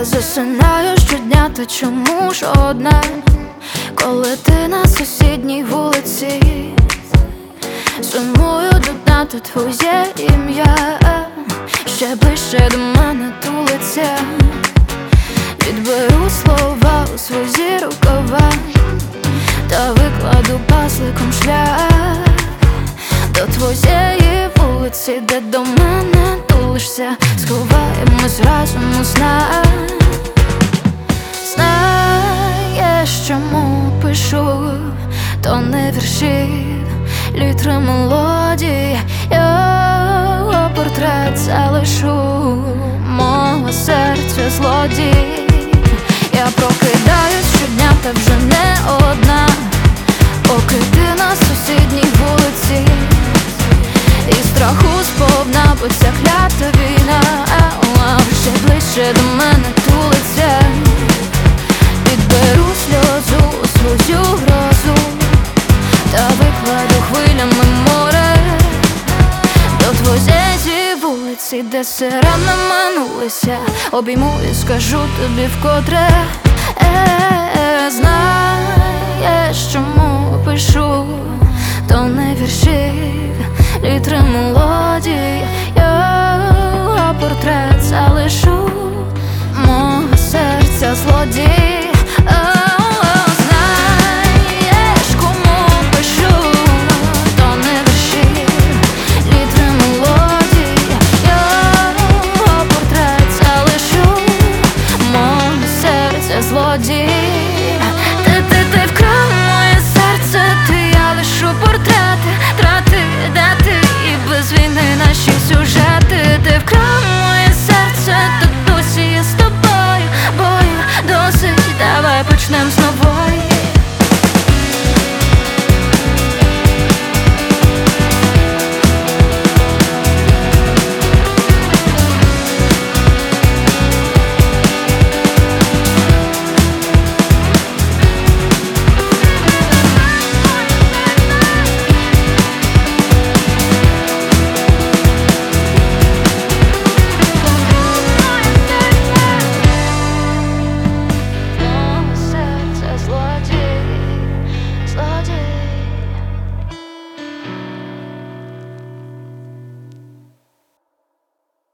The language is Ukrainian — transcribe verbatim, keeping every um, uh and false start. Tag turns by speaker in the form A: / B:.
A: Я засинаю щодня, та чому ж одна, коли ти на сусідній вулиці? Сумую до дна, то твоє ім'я ще ближче до мене тулиться. Відберу слова у свої рукава та викладу пазликом шлях до твоєї вулиці, де до мене тулишся. Сховаємось разом у снах. Знаєш, чому пишу, то не вірші, літри мелодії. Його портрет залишу, мого серця злодій. Я прокидаюсь щодня, та вже не одна, поки ти на сусідній вулиці. І страху сповна, бо ця клята війна а вже ближче до мене тулиться. Підберу сльозу у свою грозу та викладу хвилями море до твоєї вулиці, де сирени минулися. Обійму і скажу тобі вкотре. Е-е-е, знаєш, чому пишу, то не вірші, літри мелодії. Його портрет залишу, мого серця злодій. Ти, ти, ти вкрав моє серце, ти, я лишу портрети, трати, дати і без війни наші сюжети. Ти вкрав моє серце, тут досі я з тобою, бою досить, давай почнем.